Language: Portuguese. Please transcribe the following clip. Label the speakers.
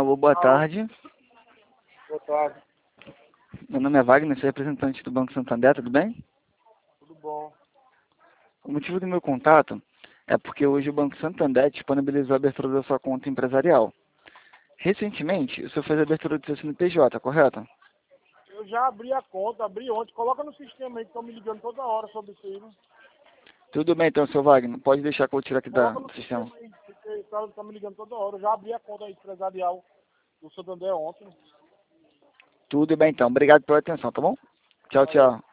Speaker 1: Alô, boa tarde.
Speaker 2: Boa tarde.
Speaker 1: Meu nome é Wagner, sou representante do Banco Santander, tudo bem?
Speaker 2: Tudo bom?
Speaker 1: O motivo do meu contato é porque hoje o Banco Santander disponibilizou a abertura da sua conta empresarial. Recentemente, o senhor fez a abertura do seu CNPJ, correto?
Speaker 2: Eu já abri a conta, abri ontem. Coloca no sistema aí que estão me ligando toda hora sobre isso aí, né?
Speaker 1: Tudo bem então, seu Wagner, pode deixar que eu tiro aqui
Speaker 2: Coloca no
Speaker 1: do sistema.
Speaker 2: sistema aí, porque tá me ligando toda hora. Eu já abri a conta empresarial do Santander ontem.
Speaker 1: Tudo bem então, obrigado pela atenção, tá bom? Tchau,
Speaker 2: Valeu.
Speaker 1: tchau.